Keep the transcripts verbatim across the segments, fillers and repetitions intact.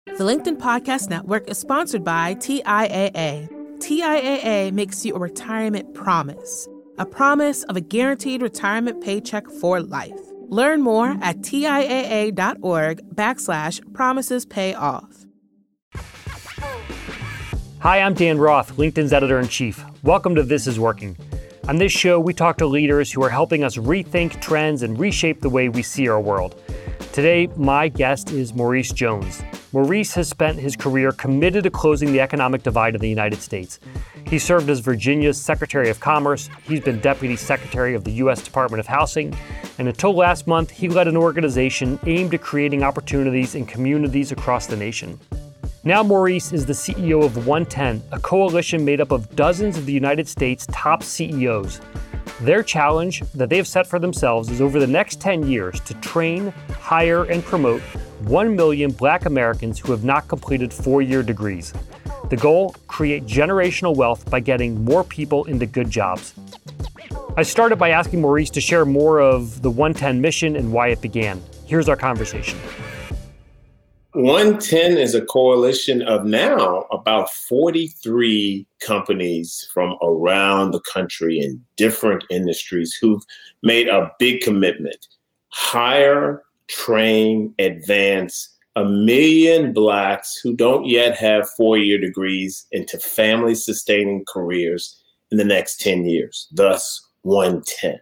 The LinkedIn Podcast Network is sponsored by T I A A. T I A A makes you a retirement promise, a promise of a guaranteed retirement paycheck for life. Learn more at TIAA.org backslash promises pay off. Hi, I'm Dan Roth, LinkedIn's editor-in-chief. Welcome to This Is Working. On this show, we talk to leaders who are helping us rethink trends and reshape the way we see our world. Today, my guest is Maurice Jones. Maurice has spent his career committed to closing the economic divide in the United States. He served as Virginia's Secretary of Commerce. He's been Deputy Secretary of the U S Department of Housing. And until last month, he led an organization aimed at creating opportunities in communities across the nation. Now Maurice is the C E O of one ten, a coalition made up of dozens of the United States' top C E Os. Their challenge that they have set for themselves is over the next ten years to train, hire, and promote one million Black Americans who have not completed four-year degrees. The goal, create generational wealth by getting more people into good jobs. I started by asking Maurice to share more of the one ten mission and why it began. Here's our conversation. one ten is a coalition of now about forty-three companies from around the country in different industries who've made a big commitment. Hire, train, advance a million Blacks who don't yet have four-year degrees into family-sustaining careers in the next ten years, thus one ten.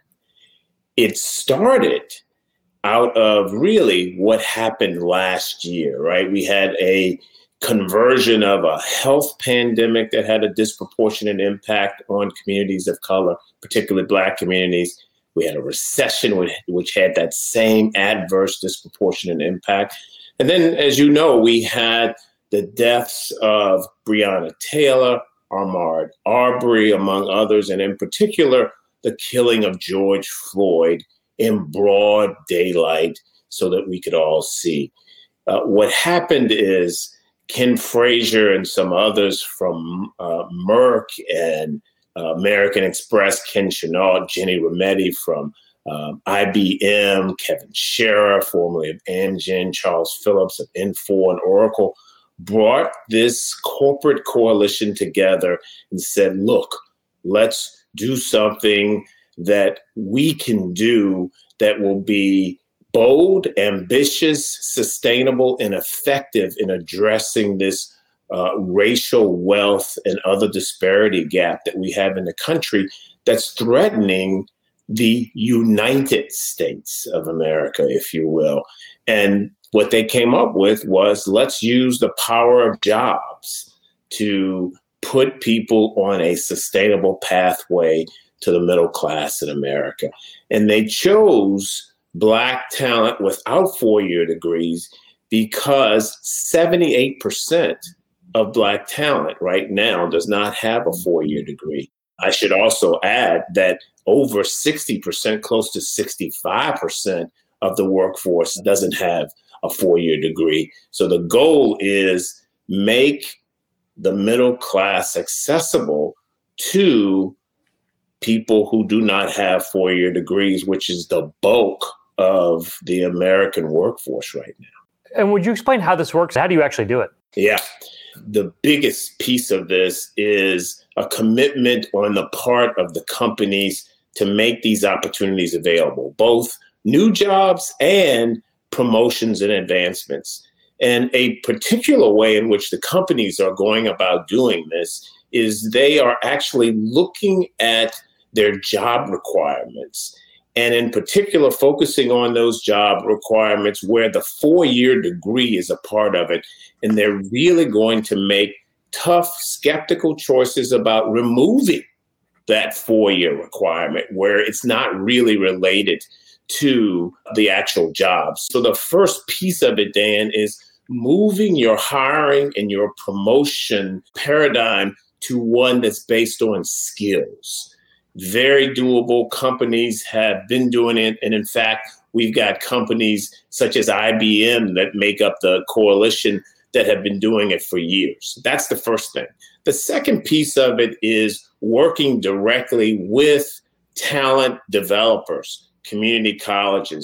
It started out of really what happened last year, right? We had a conversion of a health pandemic that had a disproportionate impact on communities of color, particularly Black communities. We had a recession which, which had that same adverse disproportionate impact. And then, as you know, we had the deaths of Breonna Taylor, Ahmaud Arbery, among others, and in particular, the killing of George Floyd in broad daylight so that we could all see. Uh, what happened is Ken Frazier and some others from uh, Merck and uh, American Express, Ken Chenault, Jenny Rometty from um, I B M, Kevin Scherer, formerly of Amgen, Charles Phillips of Infor and Oracle, brought this corporate coalition together and said, look, let's do something that we can do that will be bold, ambitious, sustainable, and effective in addressing this uh, racial wealth and other disparity gap that we have in the country that's threatening the United States of America, if you will. And what they came up with was, let's use the power of jobs to put people on a sustainable pathway to the middle class in America. And they chose Black talent without four-year degrees because seventy-eight percent of Black talent right now does not have a four-year degree. I should also add that over sixty percent, close to sixty-five percent of the workforce doesn't have a four-year degree. So the goal is make the middle class accessible to people who do not have four-year degrees, which is the bulk of the American workforce right now. And would you explain how this works? How do you actually do it? Yeah. The biggest piece of this is a commitment on the part of the companies to make these opportunities available, both new jobs and promotions and advancements. And a particular way in which the companies are going about doing this is they are actually looking at their job requirements, and in particular, focusing on those job requirements where the four-year degree is a part of it. And they're really going to make tough, skeptical choices about removing that four-year requirement where it's not really related to the actual jobs. So the first piece of it, Dan, is moving your hiring and your promotion paradigm to one that's based on skills. Very doable. Companies have been doing it. And in fact, we've got companies such as I B M that make up the coalition that have been doing it for years. That's the first thing. The second piece of it is working directly with talent developers, community colleges,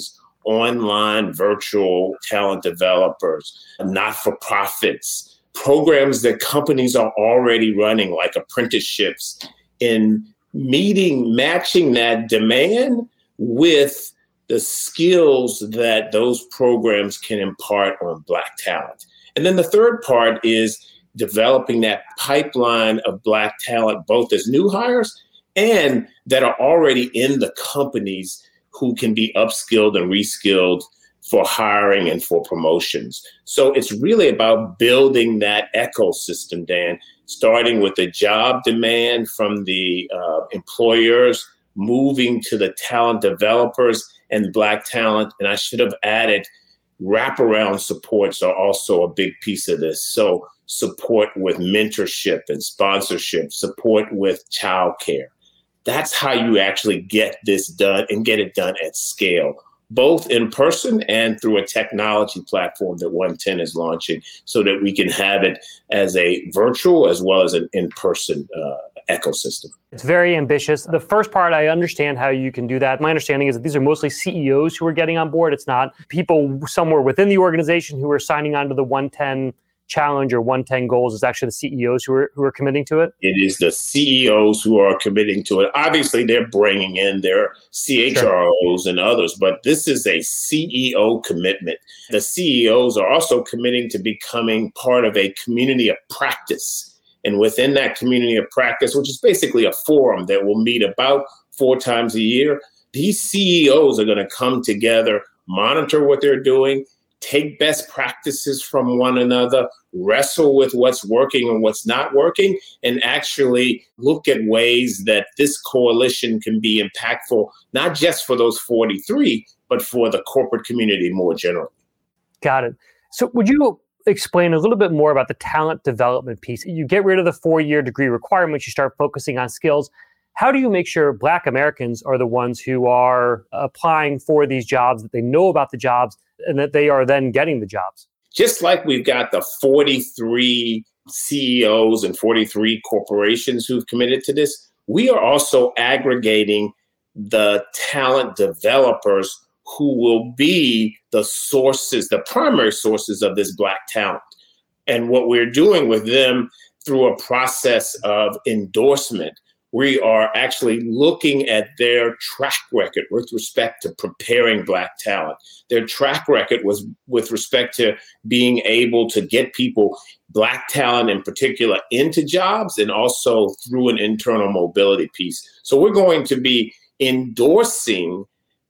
online virtual talent developers, not-for-profits, programs that companies are already running, like apprenticeships, in meeting, matching that demand with the skills that those programs can impart on Black talent. And then the third part is developing that pipeline of Black talent, both as new hires and that are already in the companies who can be upskilled and reskilled for hiring and for promotions. So it's really about building that ecosystem, Dan, starting with the job demand from the uh, employers, moving to the talent developers and Black talent. And I should have added wraparound supports are also a big piece of this. So support with mentorship and sponsorship, support with childcare. That's how you actually get this done and get it done at scale, both in person and through a technology platform that one ten is launching so that we can have it as a virtual as well as an in-person uh, ecosystem. It's very ambitious. The first part, I understand how you can do that. My understanding is that these are mostly C E Os who are getting on board. It's not people somewhere within the organization who are signing on to the one ten challenge or one ten goals. It's actually the C E Os who are who are committing to it. It is the C E Os who are committing to it. Obviously, they're bringing in their C H R Os sure. and others, but this is a C E O commitment. The C E Os are also committing to becoming part of a community of practice. And within that community of practice, which is basically a forum that will meet about four times a year, these C E Os are going to come together, monitor what they're doing, take best practices from one another, wrestle with what's working and what's not working, and actually look at ways that this coalition can be impactful, not just for those forty-three, but for the corporate community more generally. Got it. So would you explain a little bit more about the talent development piece? You get rid of the four-year degree requirements, you start focusing on skills. How do you make sure Black Americans are the ones who are applying for these jobs, that they know about the jobs, and that they are then getting the jobs? Just like we've got the forty-three C E Os and forty-three corporations who've committed to this, we are also aggregating the talent developers who will be the sources, the primary sources of this Black talent. And what we're doing with them through a process of endorsement, we are actually looking at their track record with respect to preparing Black talent. Their track record was with respect to being able to get people, Black talent in particular, into jobs, and also through an internal mobility piece. So we're going to be endorsing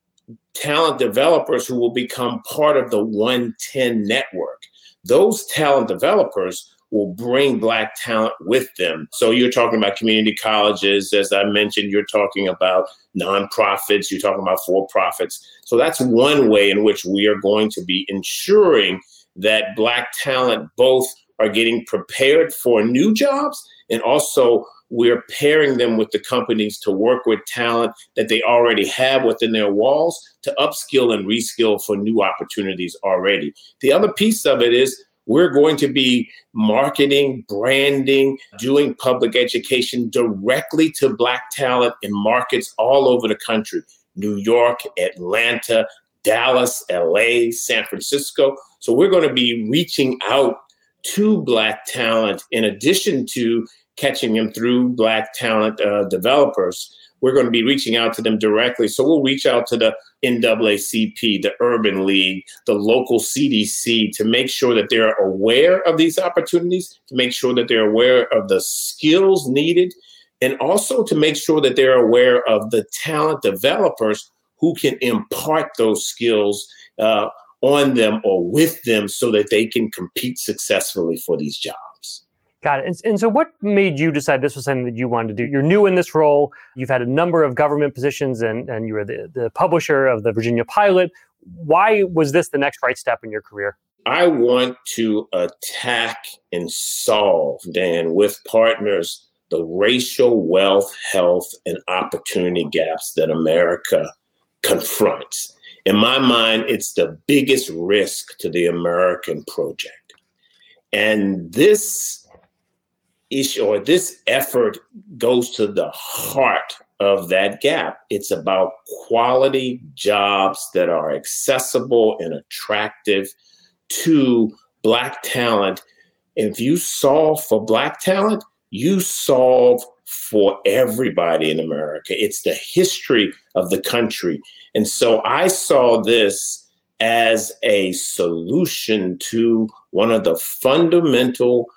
talent developers who will become part of the one ten network. Those talent developers will bring Black talent with them. So you're talking about community colleges, as I mentioned, you're talking about nonprofits, you're talking about for-profits. So that's one way in which we are going to be ensuring that Black talent both are getting prepared for new jobs, and also we're pairing them with the companies to work with talent that they already have within their walls to upskill and reskill for new opportunities already. The other piece of it is we're going to be marketing, branding, doing public education directly to Black talent in markets all over the country: New York, Atlanta, Dallas, L A, San Francisco. So we're going to be reaching out to Black talent in addition to catching them through Black talent uh, developers. We're going to be reaching out to them directly. So we'll reach out to the N double A C P, the Urban League, the local C D C to make sure that they're aware of these opportunities, to make sure that they're aware of the skills needed, and also to make sure that they're aware of the talent developers who can impart those skills uh, on them or with them so that they can compete successfully for these jobs. Got it. And, and so what made you decide this was something that you wanted to do? You're new in this role. You've had a number of government positions, and, and you were the, the publisher of the Virginia Pilot. Why was this the next right step in your career? I want to attack and solve, Dan, with partners, the racial wealth, health, and opportunity gaps that America confronts. In my mind, it's the biggest risk to the American project. And this issue or this effort goes to the heart of that gap. It's about quality jobs that are accessible and attractive to Black talent. If you solve for Black talent, you solve for everybody in America. It's the history of the country. And so I saw this as a solution to one of the fundamental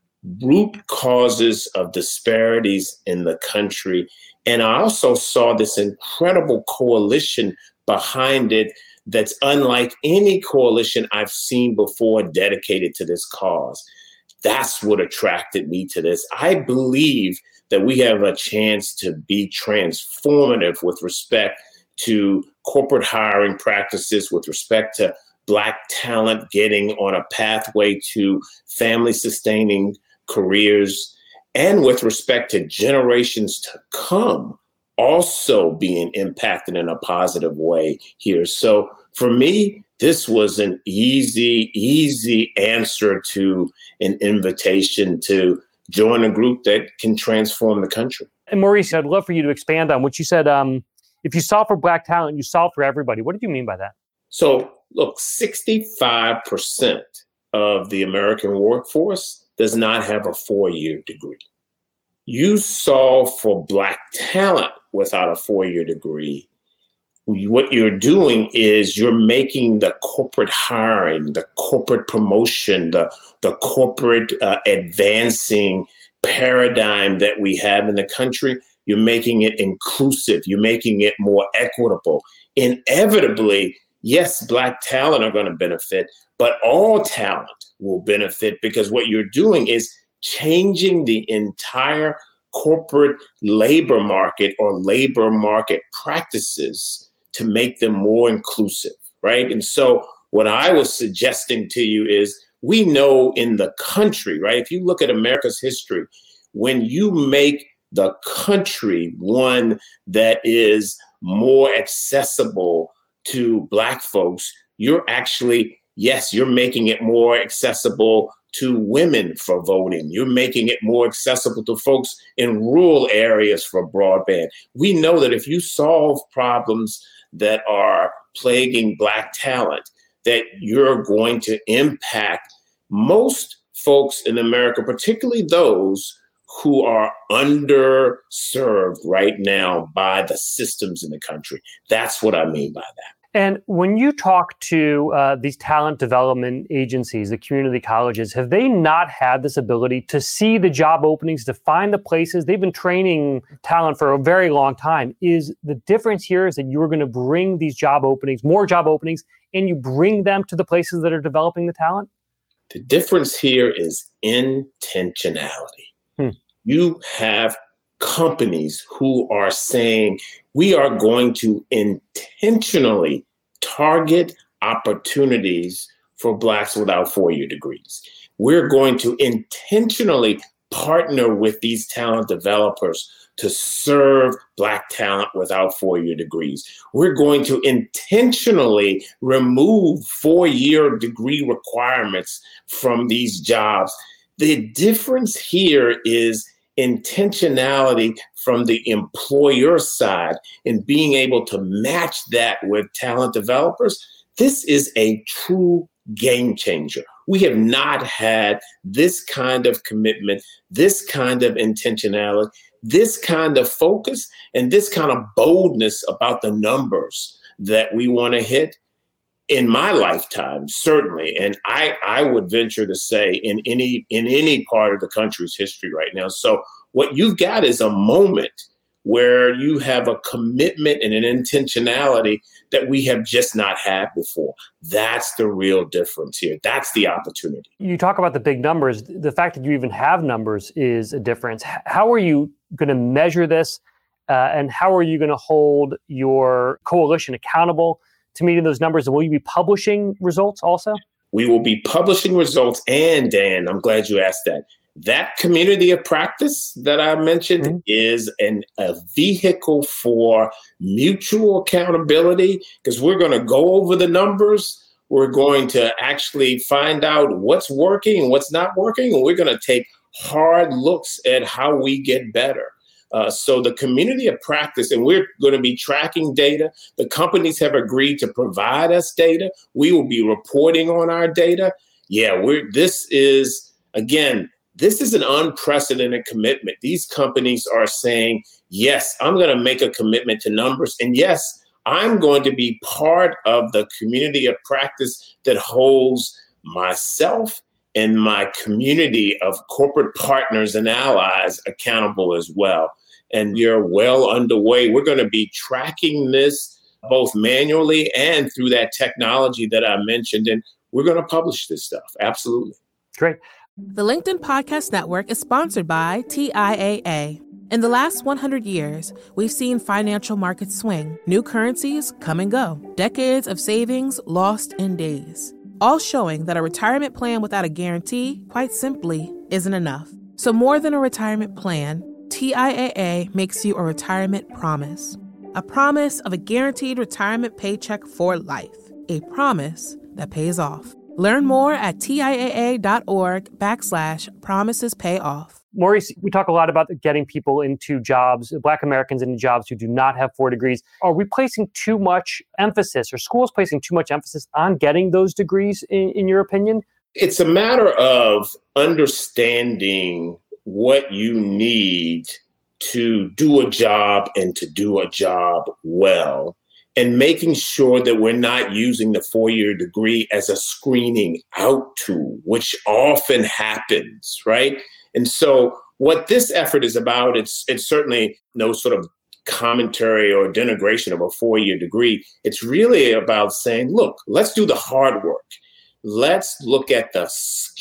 root causes of disparities in the country. And I also saw this incredible coalition behind it that's unlike any coalition I've seen before dedicated to this cause. That's what attracted me to this. I believe that we have a chance to be transformative with respect to corporate hiring practices, with respect to Black talent getting on a pathway to family-sustaining careers, and with respect to generations to come also being impacted in a positive way here. So for me, this was an easy, easy answer to an invitation to join a group that can transform the country. And Maurice, I'd love for you to expand on what you said. Um, if you solve for Black talent, you solve for everybody. What did you mean by that? So look, sixty-five percent of the American workforce does not have a four-year degree. You solve for Black talent without a four-year degree. What you're doing is you're making the corporate hiring, the corporate promotion, the, the corporate uh, advancing paradigm that we have in the country, you're making it inclusive. You're making it more equitable. Inevitably, yes, Black talent are going to benefit, but all talent will benefit, because what you're doing is changing the entire corporate labor market or labor market practices to make them more inclusive, right? And so what I was suggesting to you is, we know in the country, right? If you look at America's history, when you make the country one that is more accessible to Black folks, you're actually, yes, you're making it more accessible to women for voting. You're making it more accessible to folks in rural areas for broadband. We know that if you solve problems that are plaguing Black talent, that you're going to impact most folks in America, particularly those who are underserved right now by the systems in the country. That's what I mean by that. And when you talk to uh, these talent development agencies, the community colleges, have they not had this ability to see the job openings, to find the places? They've been training talent for a very long time. Is the difference here is that you're going to bring these job openings, more job openings, and you bring them to the places that are developing the talent? The difference here is intentionality. Hmm. You have companies who are saying, we are going to intentionally target opportunities for Blacks without four-year degrees. We're going to intentionally partner with these talent developers to serve Black talent without four-year degrees. We're going to intentionally remove four-year degree requirements from these jobs. The difference here is intentionality from the employer side and being able to match that with talent developers. This is a true game changer. We have not had this kind of commitment, this kind of intentionality, this kind of focus, and this kind of boldness about the numbers that we want to hit in my lifetime, certainly. And I, I would venture to say in any in any part of the country's history right now. So what you've got is a moment where you have a commitment and an intentionality that we have just not had before. That's the real difference here. That's the opportunity. You talk about the big numbers. The fact that you even have numbers is a difference. How are you going to measure this? Uh, and how are you going to hold your coalition accountable to meeting those numbers? And will you be publishing results also? We will be publishing results. And Dan, I'm glad you asked that. That community of practice that I mentioned mm-hmm. is an, a vehicle for mutual accountability, because we're going to go over the numbers. We're going to actually find out what's working and what's not working. And we're going to take hard looks at how we get better. Uh, so the community of practice, and we're going to be tracking data. The companies have agreed to provide us data. We will be reporting on our data. Yeah, we're. This is, again, this is an unprecedented commitment. These companies are saying, yes, I'm going to make a commitment to numbers. And yes, I'm going to be part of the community of practice that holds myself and my community of corporate partners and allies accountable as well. And you're well underway. We're going to be tracking this both manually and through that technology that I mentioned. And we're going to publish this stuff. Absolutely. Great. The LinkedIn Podcast Network is sponsored by T I A A. In the last one hundred years, we've seen financial markets swing, new currencies come and go, decades of savings lost in days, all showing that a retirement plan without a guarantee, quite simply, isn't enough. So more than a retirement plan, T I A A makes you a retirement promise. A promise of a guaranteed retirement paycheck for life. A promise that pays off. Learn more at TIAA.org backslash promises pay off. Maurice, we talk a lot about getting people into jobs, Black Americans into jobs who do not have four degrees. Are we placing too much emphasis, or schools placing too much emphasis on getting those degrees, in, in your opinion? It's a matter of understanding what you need to do a job and to do a job well, and making sure that we're not using the four-year degree as a screening out tool, which often happens, right? And so what this effort is about, it's it's certainly no sort of commentary or denigration of a four-year degree. It's really about saying, look, let's do the hard work. Let's look at the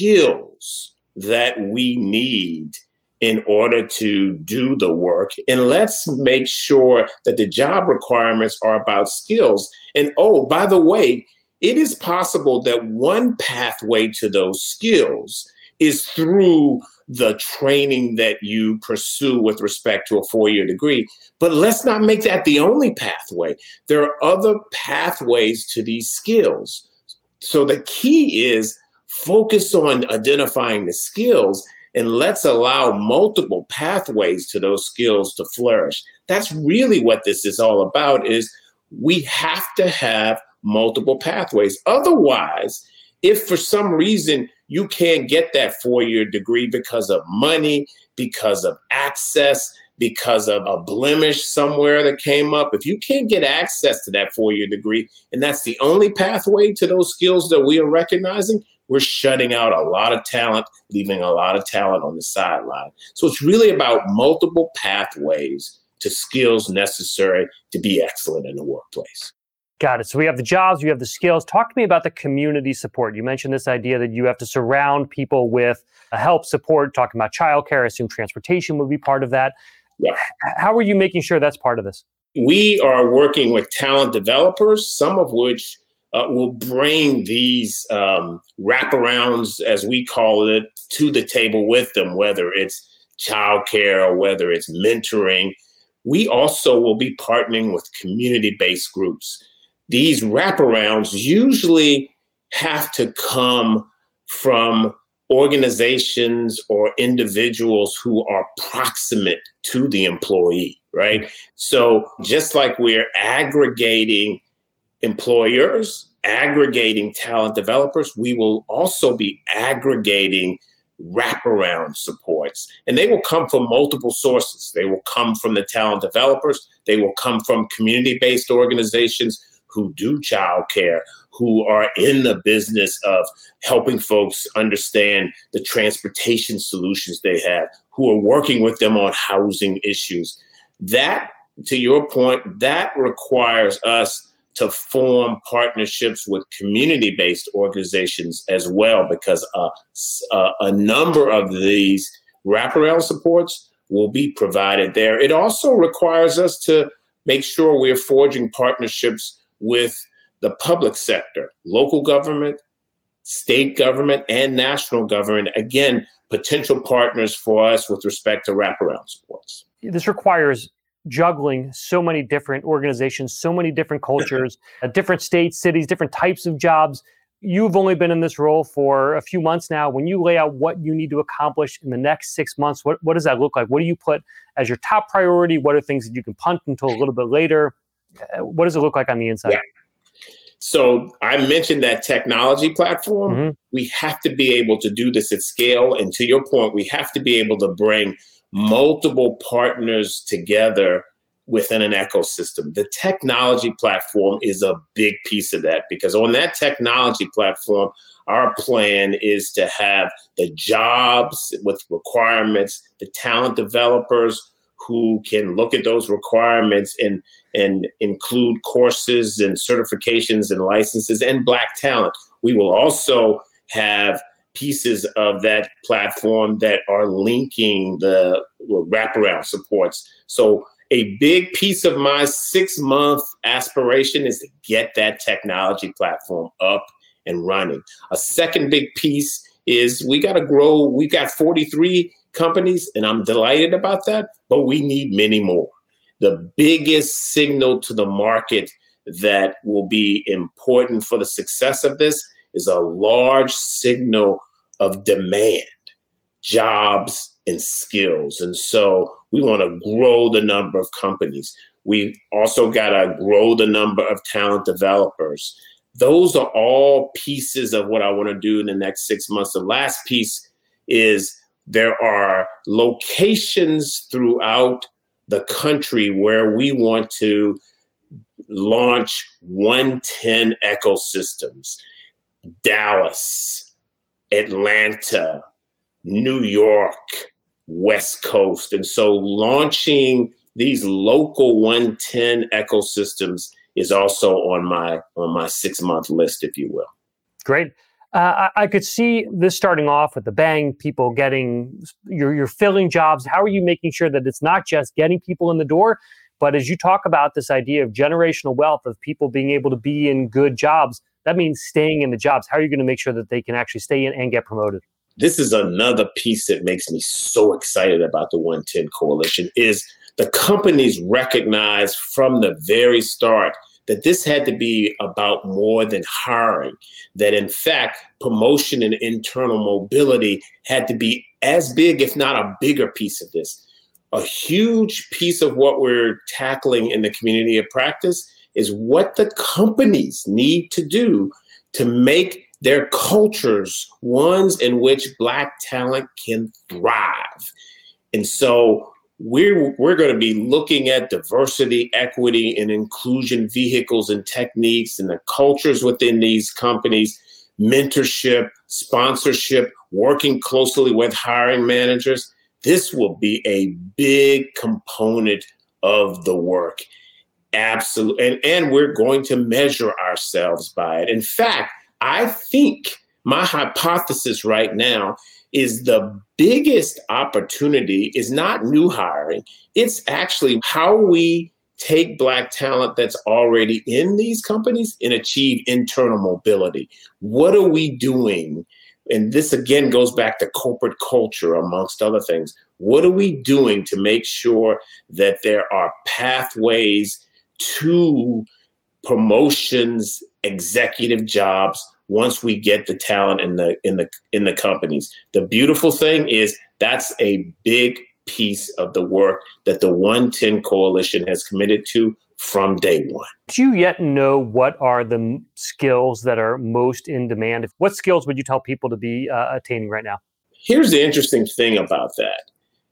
skills that we need in order to do the work. And let's make sure that the job requirements are about skills. And oh, by the way, it is possible that one pathway to those skills is through the training that you pursue with respect to a four-year degree. But let's not make that the only pathway. There are other pathways to these skills. So the key is focus on identifying the skills, and let's allow multiple pathways to those skills to flourish. That's really what this is all about, is we have to have multiple pathways. Otherwise, if for some reason you can't get that four-year degree because of money, because of access, because of a blemish somewhere that came up, if you can't get access to that four-year degree, and that's the only pathway to those skills that we are recognizing, we're shutting out a lot of talent, leaving a lot of talent on the sideline. So it's really about multiple pathways to skills necessary to be excellent in the workplace. Got it. So we have the jobs, you have the skills. Talk to me about the community support. You mentioned this idea that you have to surround people with help, support, talking about childcare. I assume transportation would be part of that. Yeah. How are you making sure that's part of this? We are working with talent developers, some of which uh, will bring these um, wraparounds, as we call it, to the table with them, whether it's childcare or whether it's mentoring. We also will be partnering with community-based groups. These wraparounds usually have to come from organizations or individuals who are proximate to the employee, right? So just like we're aggregating employers, aggregating talent developers, we will also be aggregating wraparound supports. And they will come from multiple sources. They will come from the talent developers. They will come from community-based organizations who do childcare, who are in the business of helping folks understand the transportation solutions they have, who are working with them on housing issues. That, to your point, that requires us to form partnerships with community-based organizations as well, because uh, a, a number of these wraparound supports will be provided there. It also requires us to make sure we're forging partnerships with the public sector, local government, state government, and national government. Again, potential partners for us with respect to wraparound supports. This requires juggling so many different organizations, so many different cultures, uh, different states, cities, different types of jobs. you've only been in this role for a few months now. When you lay out what you need to accomplish in the next six months, what, what does that look like? What do you put as your top priority? What are things that you can punt until a little bit later? Uh, What does it look like on the inside? Yeah. So I mentioned that technology platform. Mm-hmm. We have to be able to do this at scale. And to your point, we have to be able to bring multiple partners together within an ecosystem. The technology platform is a big piece of that, because on that technology platform, our plan is to have the jobs with requirements, the talent developers who can look at those requirements and, and include courses and certifications and licenses, and Black talent. We will also have pieces of that platform that are linking the wraparound supports. So a big piece of my six-month aspiration is to get that technology platform up and running. A second big piece is we got to grow. We've got forty-three companies, and I'm delighted about that, but we need many more. The biggest signal to the market that will be important for the success of this is a large signal of demand, jobs, and skills. And so we want to grow the number of companies. We also got to grow the number of talent developers. Those are all pieces of what I want to do in the next six months. The last piece is there are locations throughout the country where we want to launch one ten ecosystems. Dallas, Atlanta, New York, West Coast. And so launching these local one ten ecosystems is also on my on my six-month list, if you will. Great. Uh, I, I could see this starting off with the bang, people getting, you're, you're filling jobs. How are you making sure that it's not just getting people in the door, but as you talk about this idea of generational wealth, of people being able to be in good jobs, that means staying in the jobs. How are you going to make sure that they can actually stay in and get promoted? This is another piece that makes me so excited about the one ten Coalition is the companies recognize from the very start that this had to be about more than hiring, that in fact, promotion and internal mobility had to be as big, if not a bigger piece of this. A huge piece of what we're tackling in the community of practice is what the companies need to do to make their cultures ones in which Black talent can thrive. And so we're, we're going to be looking at diversity, equity, and inclusion vehicles and techniques and the cultures within these companies, mentorship, sponsorship, working closely with hiring managers. This will be a big component of the work. Absolutely. And, and we're going to measure ourselves by it. In fact, I think my hypothesis right now is the biggest opportunity is not new hiring. It's actually how we take Black talent that's already in these companies and achieve internal mobility. What are we doing? And this again goes back to corporate culture, amongst other things. What are we doing to make sure that there are pathways to promotions, executive jobs, once we get the talent in the in the in the companies? The beautiful thing is that's a big piece of the work that the one ten Coalition has committed to from day one. Do you yet know what are the skills that are most in demand? What skills would you tell people to be uh, attaining right now? Here's the interesting thing about that.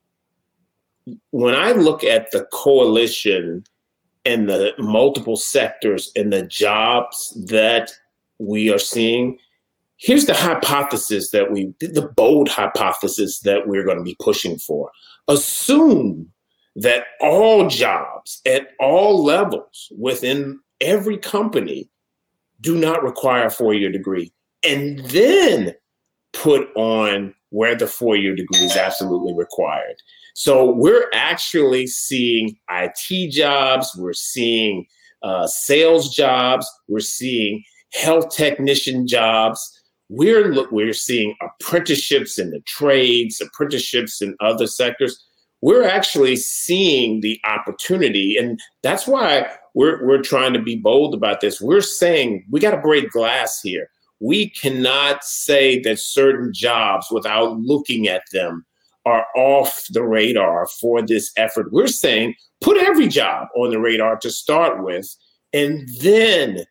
When I look at the coalition and the multiple sectors and the jobs that we are seeing, here's the hypothesis that we, the bold hypothesis that we're going to be pushing for. Assume that all jobs at all levels within every company do not require a four-year degree, and then put on where the four-year degree is absolutely required. So we're actually seeing I T jobs, we're seeing uh, sales jobs, we're seeing health technician jobs. We're look, we're seeing apprenticeships in the trades, apprenticeships in other sectors. We're actually seeing the opportunity, and that's why we're we're trying to be bold about this. We're saying we got to break glass here. we cannot say that certain jobs without looking at them are off the radar for this effort. We're saying put every job on the radar to start with, and then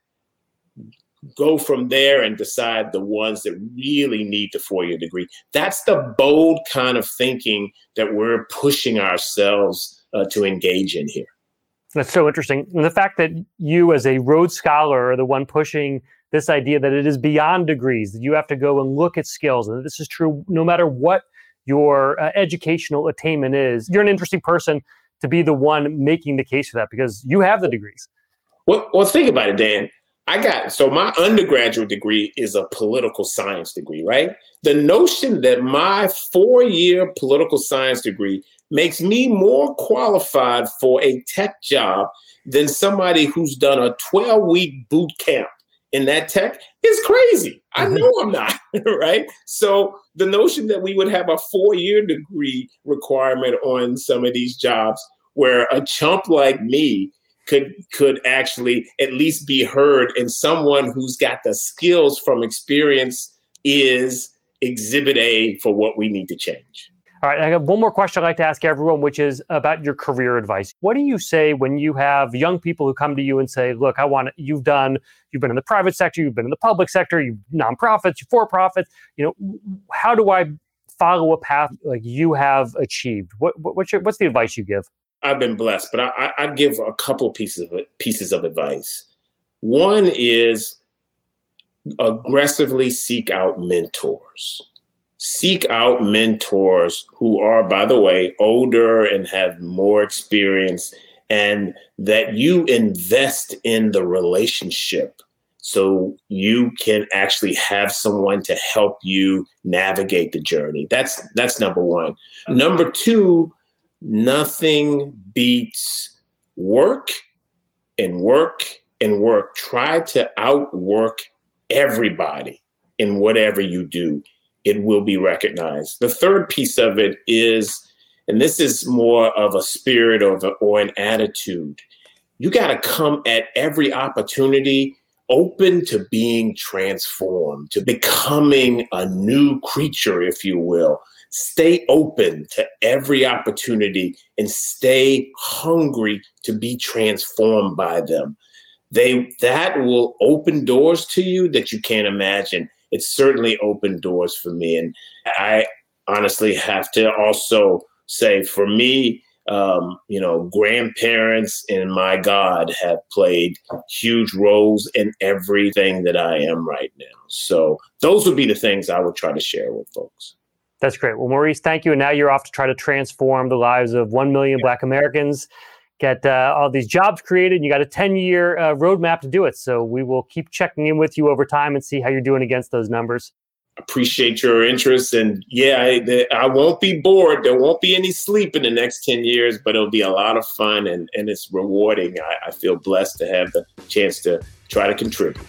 go from there and decide the ones that really need the four-year degree. That's the bold kind of thinking that we're pushing ourselves uh, to engage in here. That's so interesting. And the fact that you as a Rhodes Scholar are the one pushing this idea that it is beyond degrees, that you have to go and look at skills, and this is true no matter what your uh, educational attainment is. You're an interesting person to be the one making the case for that because you have the degrees. Well, well think about it, Dan. I got, so my undergraduate degree is a political science degree, right? The notion that my four-year political science degree makes me more qualified for a tech job than somebody who's done a twelve-week boot camp in that tech is crazy. I know I'm not, right? So the notion that we would have a four-year degree requirement on some of these jobs where a chump like me could could actually at least be heard, and someone who's got the skills from experience is exhibit A for what we need to change. All right, I have one more question I'd like to ask everyone, which is about your career advice. What do you say when you have young people who come to you and say, look, I want, you've done, you've been in the private sector, you've been in the public sector, you've nonprofits, you're for-profits, you know, how do I follow a path like you have achieved? What, what what's your, what's the advice you give? I've been blessed, but I, I give a couple pieces of pieces of advice. One is aggressively seek out mentors. Seek out mentors who are, by the way, older and have more experience, and that you invest in the relationship so you can actually have someone to help you navigate the journey. That's that's number one. Number two, nothing beats work and work and work. Try to outwork everybody in whatever you do. It will be recognized. The third piece of it is, and this is more of a spirit or, or an attitude, you got to come at every opportunity open to being transformed, to becoming a new creature, if you will. Stay open to every opportunity and stay hungry to be transformed by them. They that will open doors to you that you can't imagine. It's certainly opened doors for me. And I honestly have to also say, for me, um, you know, grandparents and my God have played huge roles in everything that I am right now. So those would be the things I would try to share with folks. That's great. Well, Maurice, thank you. And now you're off to try to transform the lives of one million Black Americans, get uh, all these jobs created. You got a ten-year uh, roadmap to do it. So we will keep checking in with you over time and see how you're doing against those numbers. Appreciate your interest. And yeah, I, I won't be bored. There won't be any sleep in the next ten years, but it'll be a lot of fun and, and it's rewarding. I, I feel blessed to have the chance to try to contribute.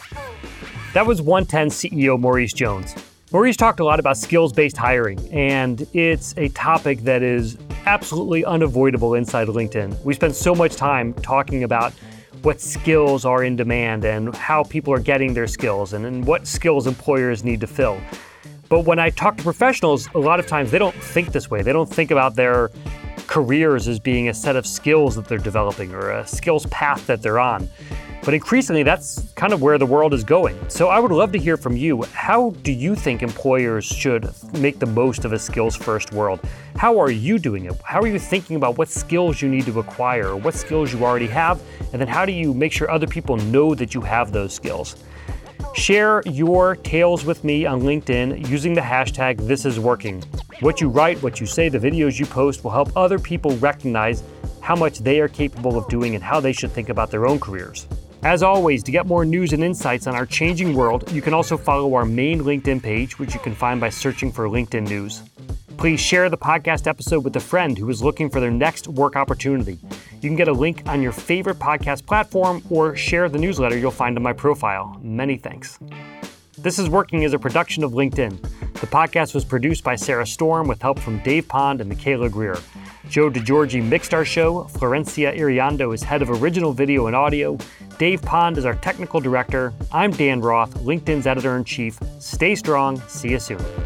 That was one ten C E O Maurice Jones. Maurice talked a lot about skills-based hiring, and it's a topic that is absolutely unavoidable inside LinkedIn. We spend so much time talking about what skills are in demand and how people are getting their skills and, and what skills employers need to fill. But when I talk to professionals, a lot of times they don't think this way. They don't think about their careers as being a set of skills that they're developing or a skills path that they're on. But increasingly, that's kind of where the world is going. So I would love to hear from you. How do you think employers should make the most of a skills-first world? How are you doing it? How are you thinking about what skills you need to acquire or what skills you already have? And then how do you make sure other people know that you have those skills? Share your tales with me on LinkedIn using the hashtag ThisIsWorking. What you write, what you say, the videos you post will help other people recognize how much they are capable of doing and how they should think about their own careers. As always, to get more news and insights on our changing world, you can also follow our main LinkedIn page, which you can find by searching for LinkedIn News. Please share the podcast episode with a friend who is looking for their next work opportunity. You can get a link on your favorite podcast platform or share the newsletter you'll find on my profile. Many thanks. This is Working is a production of LinkedIn. The podcast was produced by Sarah Storm with help from Dave Pond and Michaela Greer. Joe DeGiorgi mixed our show. Florencia Iriando is head of original video and audio. Dave Pond is our technical director. I'm Dan Roth, LinkedIn's editor-in-chief. Stay strong. See you soon.